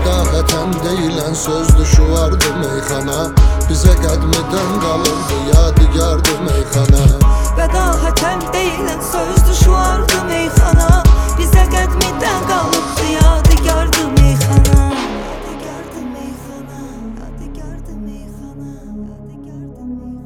Bədahətən deyilən sözdü şu vardı meyxana. Bizə qədmidən qalırdı yadigardı meyxana. Bədahətən deyilən sözdü şu vardı meyxana. Bizə qədmidən qalıbdı yadigardı meyxana. Yadigardı meyxana, yadigardı meyxana, yadigardı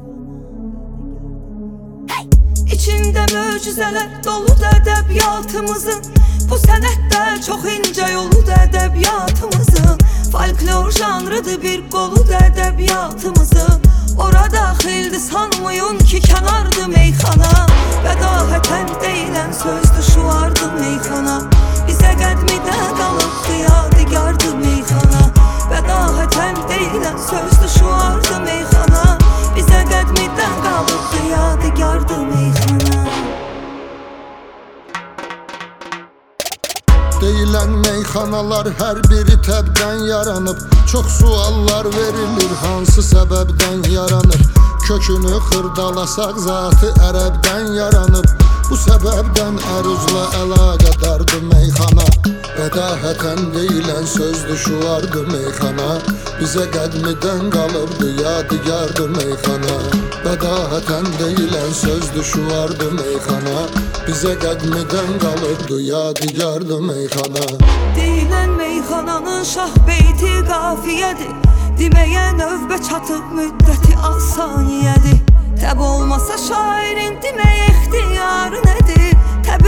meyxana. İçində möcüzələr doludur ədəbiyyatımızın. Bu sənətdə çox incə yoludur ədəbiyyatımızın. Folklor janrıdır bir qoludur ədəbiyyatımızın. Ora daxildir sanmayın ki kənardı meyxana. Bədahətən deyilən sözdü şu vardı meyxana. Bizə qədmidən qalıbdı yadigardı meyxana. Bədahətən deyilən sözdü şu vardı meyxana. Bizə qədmidən qalıbdı yadigardı meyxana. Deyilən meyxanalar hər biri təbdən yaranıb. Çox suallar verilir hansı səbəbdən yaranır. Kökünü xırdalasaq zatı ərəbdən yaranıb. Bu səbəbdən əruzla əlaqədardı meyxana. Bədahətən deyilən sözdü şu vardı meyxana. Bizə qədmidən qalıbdı yadigardı meyxana. Bədahətən deyilən sözdü şu vardı meyxana. Bizə qədmidən qalıbdı yadigardı meyxana. Deyilən meyxananın şah beyti qafiyədir. Deməyə növbə çatıb müddəti az saniyədir. Təb olmasa şairin deməyə ixtiyarı nədir?